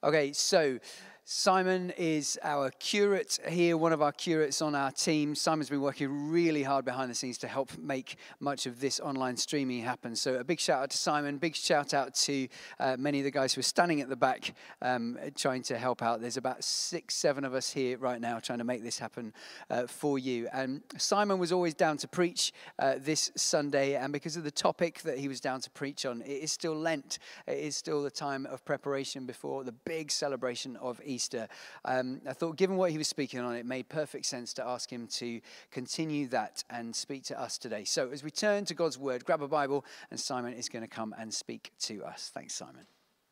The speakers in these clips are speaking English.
Okay, so Simon is our curate here, one of our curates on our team. Simon's been working really hard behind the scenes to help make much of this online streaming happen. So a big shout out to Simon, big shout out to many of the guys who are standing at the back trying to help out. There's about 6-7 of us here right now trying to make this happen for you. And Simon was always down to preach this Sunday, and because of the topic that he was down to preach on, it is still Lent. It is still the time of preparation before the big celebration of Easter. I thought, given what he was speaking on, it made perfect sense to ask him to continue that and speak to us today. So as we turn to God's word, grab a Bible, and Simon is going to come and speak to us. Thanks, Simon.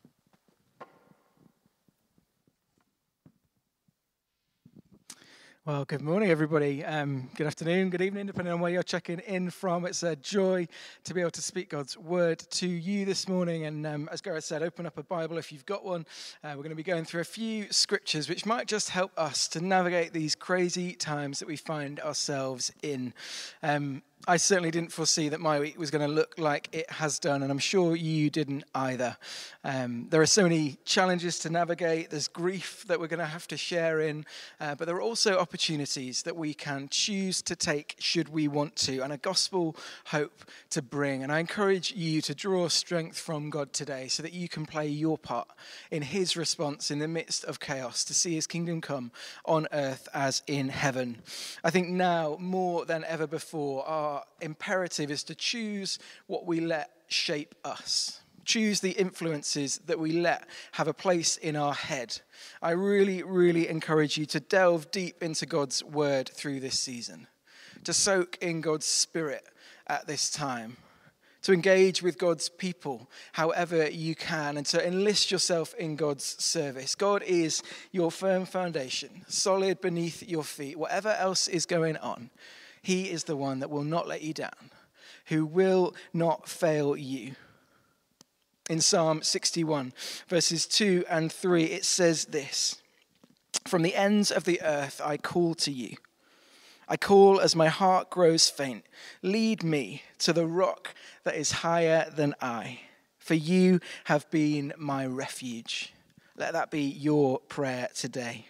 Well, good morning, everybody. Good afternoon, good evening, depending on where you're checking in from. It's a joy to be able to speak God's word to you this morning. And as Gareth said, open up a Bible if you've got one. We're going to be going through a few scriptures which might just help us to navigate these crazy times that we find ourselves in. I certainly didn't foresee that my week was going to look like it has done, and I'm sure you didn't either. There are so many challenges to navigate. There's grief that we're going to have to share in, but there are also opportunities that we can choose to take should we want to, and a gospel hope to bring. And I encourage you to draw strength from God today so that you can play your part in his response in the midst of chaos to see his kingdom come on earth as in heaven. I think now, more than ever before, our imperative is to choose what we let shape us. Choose the influences that we let have a place in our head. I really, really encourage you to delve deep into God's word through this season, to soak in God's spirit at this time, to engage with God's people however you can, and to enlist yourself in God's service. God is your firm foundation, solid beneath your feet. Whatever else is going on, he is the one that will not let you down, who will not fail you. In Psalm 61, verses 2 and 3, it says this: "From the ends of the earth I call to you. I call as my heart grows faint. Lead me to the rock that is higher than I, for you have been my refuge." Let that be your prayer today.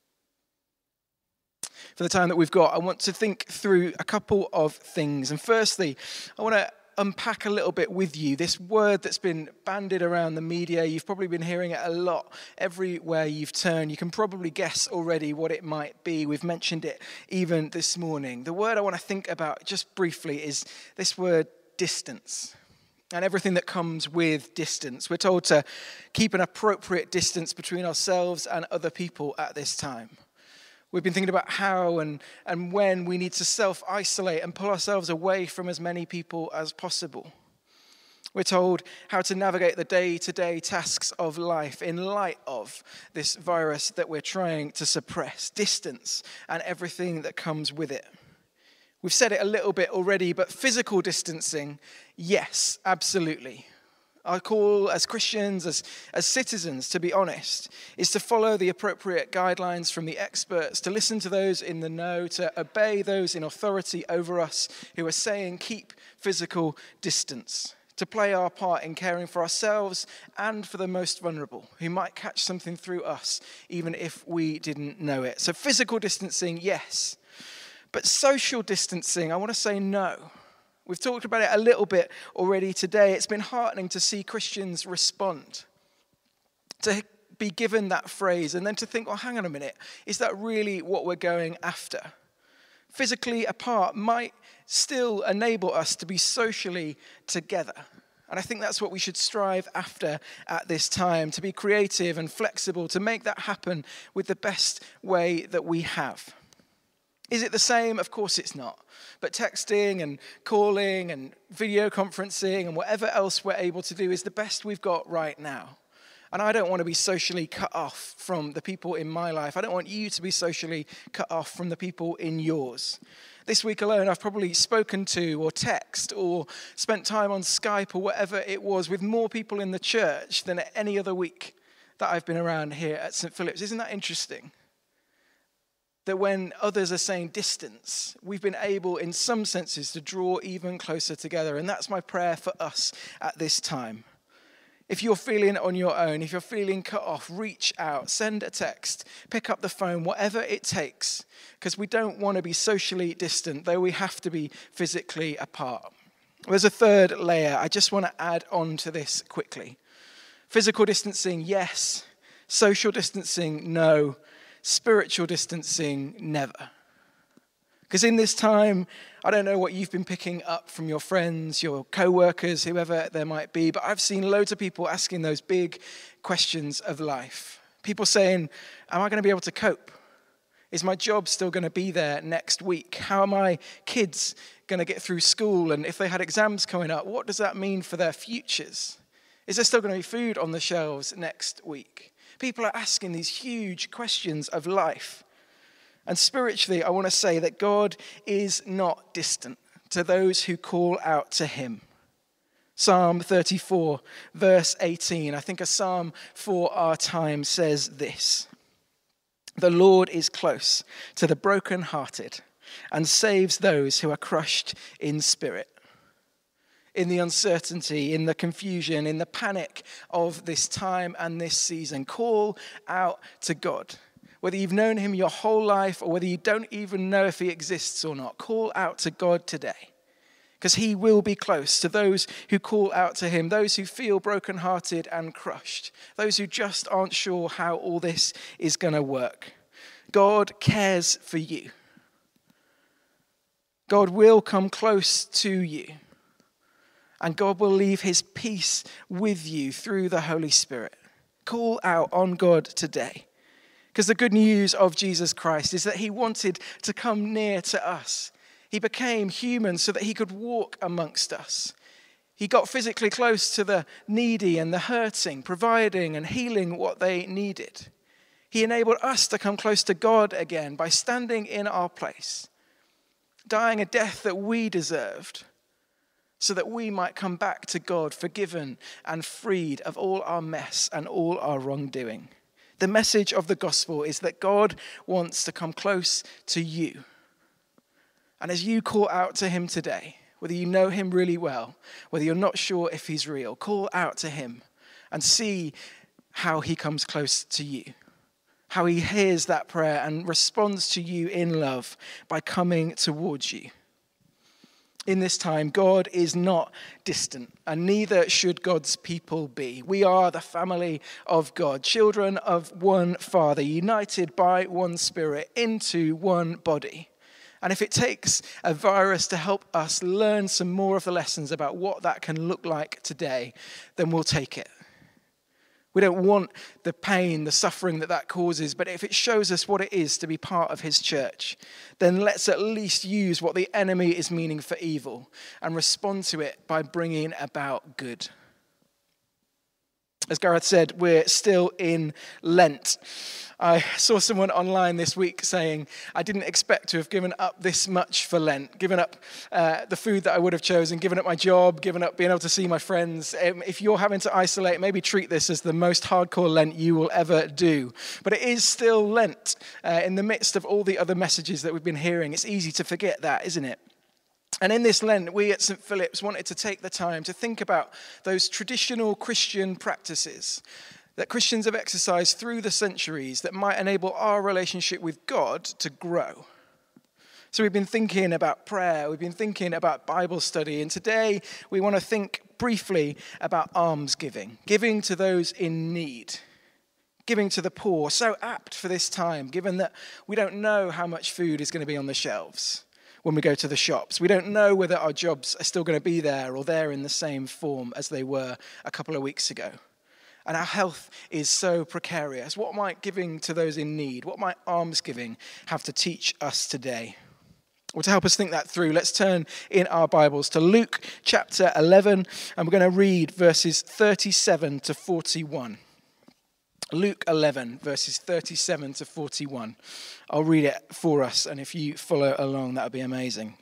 For the time that we've got, I want to think through a couple of things. And firstly, I want to unpack a little bit with you this word that's been bandied around the media. You've probably been hearing it a lot everywhere you've turned. You can probably guess already what it might be. We've mentioned it even this morning. The word I want to think about just briefly is this word distance, and everything that comes with distance. We're told to keep an appropriate distance between ourselves and other people at this time. We've been thinking about how and when we need to self-isolate and pull ourselves away from as many people as possible. We're told how to navigate the day-to-day tasks of life in light of this virus that we're trying to suppress, distance, and everything that comes with it. We've said it a little bit already, but physical distancing, yes, absolutely. Our call as Christians, as citizens, to be honest, is to follow the appropriate guidelines from the experts, to listen to those in the know, to obey those in authority over us who are saying keep physical distance, to play our part in caring for ourselves and for the most vulnerable who might catch something through us even if we didn't know it. So physical distancing, yes, but social distancing, I want to say no. We've talked about it a little bit already today. It's been heartening to see Christians respond, to be given that phrase, and then to think, well, hang on a minute, is that really what we're going after? Physically apart might still enable us to be socially together. And I think that's what we should strive after at this time, to be creative and flexible, to make that happen with the best way that we have. Is it the same? Of course it's not. But texting and calling and video conferencing and whatever else we're able to do is the best we've got right now. And I don't want to be socially cut off from the people in my life. I don't want you to be socially cut off from the people in yours. This week alone, I've probably spoken to or texted or spent time on Skype or whatever it was with more people in the church than at any other week that I've been around here at St. Philip's. Isn't that interesting? That when others are saying distance, we've been able in some senses to draw even closer together. And that's my prayer for us at this time. If you're feeling on your own, if you're feeling cut off, reach out, send a text, pick up the phone, whatever it takes, because we don't want to be socially distant, though we have to be physically apart. There's a third layer I just want to add on to this quickly. Physical distancing, yes. Social distancing, no. Spiritual distancing, never. Because in this time, I don't know what you've been picking up from your friends, your co-workers, whoever there might be, but I've seen loads of people asking those big questions of life. People saying, am I going to be able to cope? Is my job still going to be there next week? How are my kids going to get through school? And if they had exams coming up, what does that mean for their futures? Is there still going to be food on the shelves next week? People are asking these huge questions of life. And spiritually, I want to say that God is not distant to those who call out to him. Psalm 34, verse 18, I think a psalm for our time, says this: "The Lord is close to the brokenhearted and saves those who are crushed in spirit." In the uncertainty, in the confusion, in the panic of this time and this season, call out to God. Whether you've known him your whole life or whether you don't even know if he exists or not, call out to God today. Because he will be close to those who call out to him, those who feel brokenhearted and crushed, those who just aren't sure how all this is going to work. God cares for you. God will come close to you. And God will leave his peace with you through the Holy Spirit. Call out on God today. Because the good news of Jesus Christ is that he wanted to come near to us. He became human so that he could walk amongst us. He got physically close to the needy and the hurting, providing and healing what they needed. He enabled us to come close to God again by standing in our place, dying a death that we deserved, so that we might come back to God forgiven and freed of all our mess and all our wrongdoing. The message of the gospel is that God wants to come close to you. And as you call out to him today, whether you know him really well, whether you're not sure if he's real, call out to him and see how he comes close to you, how he hears that prayer and responds to you in love by coming towards you. In this time, God is not distant, and neither should God's people be. We are the family of God, children of one Father, united by one Spirit into one body. And if it takes a virus to help us learn some more of the lessons about what that can look like today, then we'll take it. We don't want the pain, the suffering that causes, but if it shows us what it is to be part of his church, then let's at least use what the enemy is meaning for evil and respond to it by bringing about good. As Gareth said, we're still in Lent. I saw someone online this week saying, I didn't expect to have given up this much for Lent, given up the food that I would have chosen, given up my job, given up being able to see my friends. If you're having to isolate, maybe treat this as the most hardcore Lent you will ever do. But it is still Lent. In the midst of all the other messages that we've been hearing, it's easy to forget that, isn't it? And in this Lent, we at St. Philip's wanted to take the time to think about those traditional Christian practices that Christians have exercised through the centuries that might enable our relationship with God to grow. So we've been thinking about prayer, we've been thinking about Bible study, and today we want to think briefly about almsgiving, giving to those in need, giving to the poor, so apt for this time, given that we don't know how much food is going to be on the shelves when we go to the shops. We don't know whether our jobs are still going to be there or they're in the same form as they were a couple of weeks ago. And our health is so precarious. What might giving to those in need, what might almsgiving have to teach us today? Well, to help us think that through, let's turn in our Bibles to Luke chapter 11, and we're going to read verses 37 to 41. Luke 11, verses 37 to 41. I'll read it for us, and if you follow along, that would be amazing.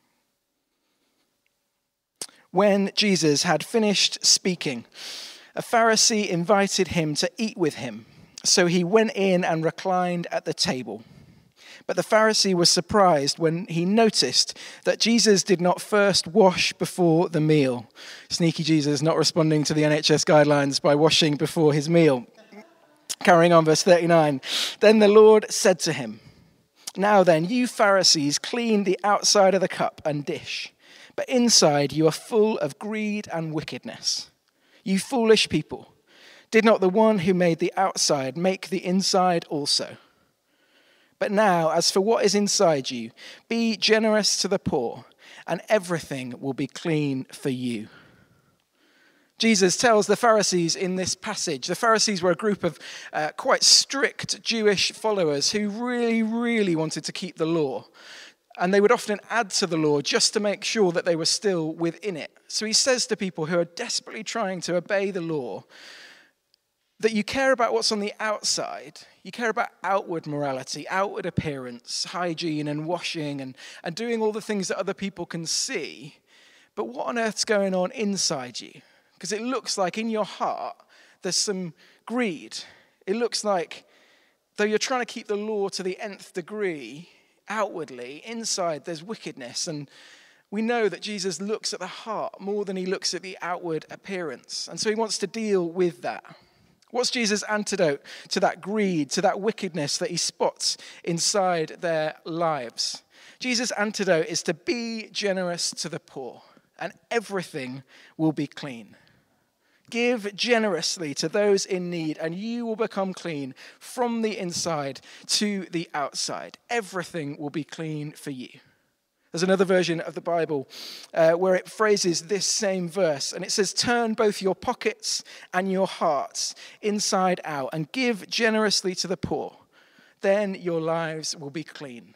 When Jesus had finished speaking, a Pharisee invited him to eat with him. So he went in and reclined at the table. But the Pharisee was surprised when he noticed that Jesus did not first wash before the meal. Sneaky Jesus, not responding to the NHS guidelines by washing before his meal. Carrying on, verse 39. Then the Lord said to him, "Now then, you Pharisees clean the outside of the cup and dish, but inside you are full of greed and wickedness. You foolish people, did not the one who made the outside make the inside also? But now, as for what is inside you, be generous to the poor, and everything will be clean for you." Jesus tells the Pharisees in this passage, the Pharisees were a group of quite strict Jewish followers who really, really wanted to keep the law. And they would often add to the law just to make sure that they were still within it. So he says to people who are desperately trying to obey the law, that you care about what's on the outside. You care about outward morality, outward appearance, hygiene and washing and doing all the things that other people can see. But what on earth's going on inside you? Because it looks like in your heart there's some greed. It looks like though you're trying to keep the law to the nth degree, outwardly, inside there's wickedness. And we know that Jesus looks at the heart more than he looks at the outward appearance. And so he wants to deal with that. What's Jesus' antidote to that greed, to that wickedness that he spots inside their lives? Jesus' antidote is to be generous to the poor, and everything will be clean. Give generously to those in need, and you will become clean from the inside to the outside. Everything will be clean for you. There's another version of the Bible where it phrases this same verse, and it says, "Turn both your pockets and your hearts inside out and give generously to the poor. Then your lives will be clean."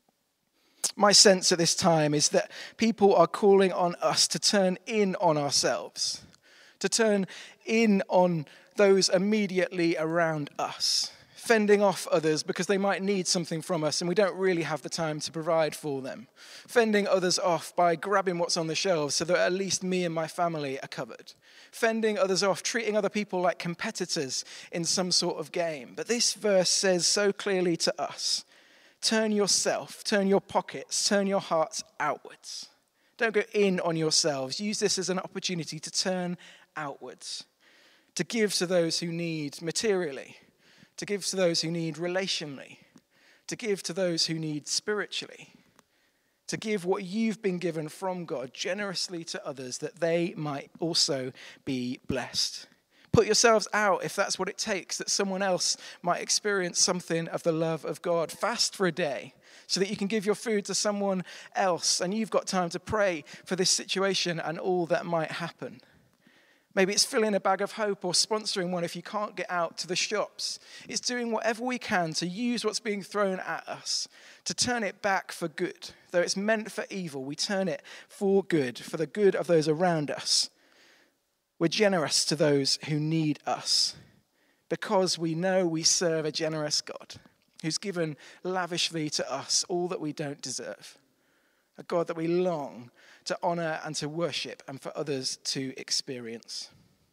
My sense at this time is that people are calling on us to turn in on ourselves, to turn in on those immediately around us, fending off others because they might need something from us and we don't really have the time to provide for them. Fending others off by grabbing what's on the shelves so that at least me and my family are covered. Fending others off, treating other people like competitors in some sort of game. But this verse says so clearly to us, turn yourself, turn your pockets, turn your hearts outwards. Don't go in on yourselves. Use this as an opportunity to turn outwards, to give to those who need materially, to give to those who need relationally, to give to those who need spiritually, to give what you've been given from God generously to others that they might also be blessed. Put yourselves out if that's what it takes, that someone else might experience something of the love of God. Fast for a day so that you can give your food to someone else and you've got time to pray for this situation and all that might happen. Maybe it's filling a bag of hope or sponsoring one if you can't get out to the shops. It's doing whatever we can to use what's being thrown at us, to turn it back for good. Though it's meant for evil, we turn it for good, for the good of those around us. We're generous to those who need us because we know we serve a generous God who's given lavishly to us all that we don't deserve. A God that we long to honor and to worship and for others to experience.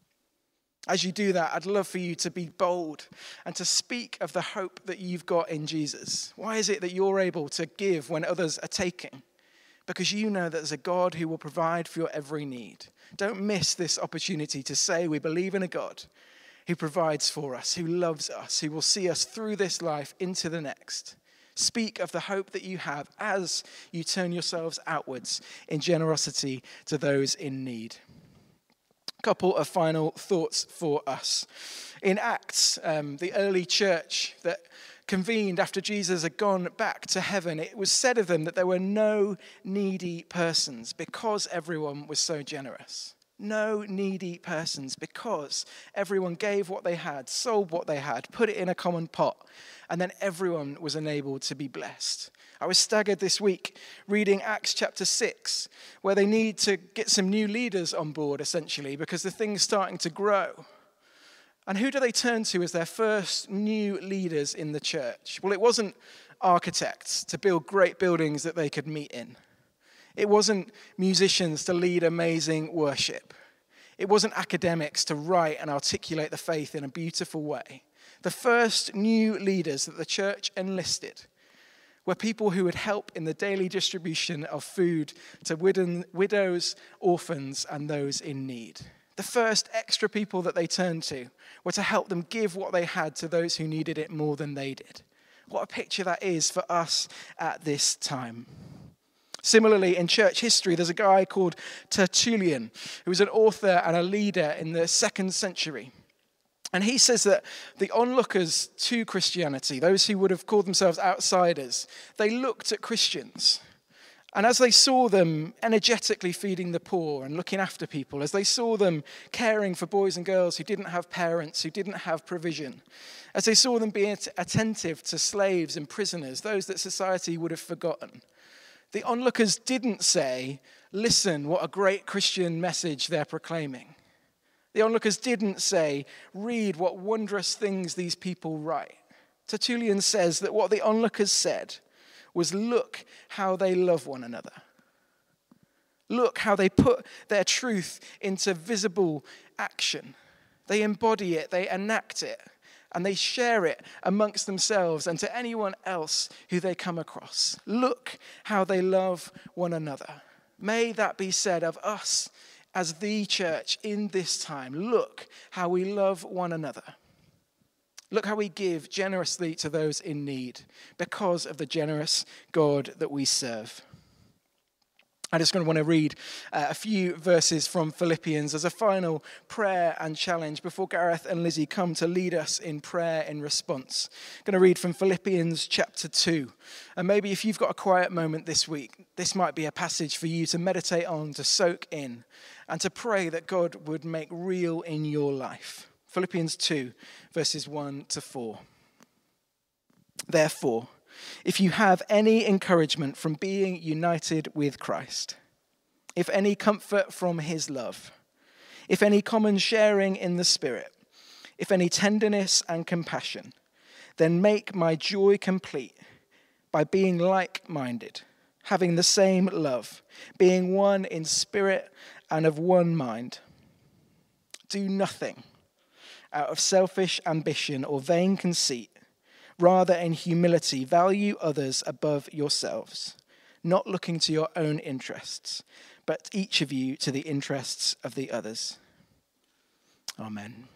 As you do that, I'd love for you to be bold and to speak of the hope that you've got in Jesus. Why is it that you're able to give when others are taking? Because you know that there's a God who will provide for your every need. Don't miss this opportunity to say we believe in a God who provides for us, who loves us, who will see us through this life into the next. Speak of the hope that you have as you turn yourselves outwards in generosity to those in need. A couple of final thoughts for us. In Acts, the early church that convened after Jesus had gone back to heaven, it was said of them that there were no needy persons because everyone was so generous. No needy persons because everyone gave what they had, sold what they had, put it in a common pot, and then everyone was enabled to be blessed. I was staggered this week reading Acts chapter 6, where they need to get some new leaders on board, essentially, because the thing's starting to grow. And who do they turn to as their first new leaders in the church? Well, it wasn't architects to build great buildings that they could meet in. It wasn't musicians to lead amazing worship. It wasn't academics to write and articulate the faith in a beautiful way. The first new leaders that the church enlisted were people who would help in the daily distribution of food to widows, orphans, and those in need. The first extra people that they turned to were to help them give what they had to those who needed it more than they did. What a picture that is for us at this time. Similarly, in church history, there's a guy called Tertullian, who was an author and a leader in the 2nd century. And he says that the onlookers to Christianity, those who would have called themselves outsiders, they looked at Christians. And as they saw them energetically feeding the poor and looking after people, as they saw them caring for boys and girls who didn't have parents, who didn't have provision, as they saw them being attentive to slaves and prisoners, those that society would have forgotten, the onlookers didn't say, "Listen, what a great Christian message they're proclaiming." The onlookers didn't say, "Read what wondrous things these people write." Tertullian says that what the onlookers said was, "Look how they love one another. Look how they put their truth into visible action. They embody it, they enact it, and they share it amongst themselves and to anyone else who they come across. Look how they love one another." May that be said of us as the church in this time. Look how we love one another. Look how we give generously to those in need because of the generous God that we serve. I'm just going to want to read a few verses from Philippians as a final prayer and challenge before Gareth and Lizzie come to lead us in prayer in response. I'm going to read from Philippians chapter 2. And maybe if you've got a quiet moment this week, this might be a passage for you to meditate on, to soak in, and to pray that God would make real in your life. Philippians 2, verses 1 to 4. Therefore, if you have any encouragement from being united with Christ, if any comfort from his love, if any common sharing in the Spirit, if any tenderness and compassion, then make my joy complete by being like-minded, having the same love, being one in spirit and of one mind. Do nothing out of selfish ambition or vain conceit. Rather, in humility, value others above yourselves, not looking to your own interests, but each of you to the interests of the others. Amen.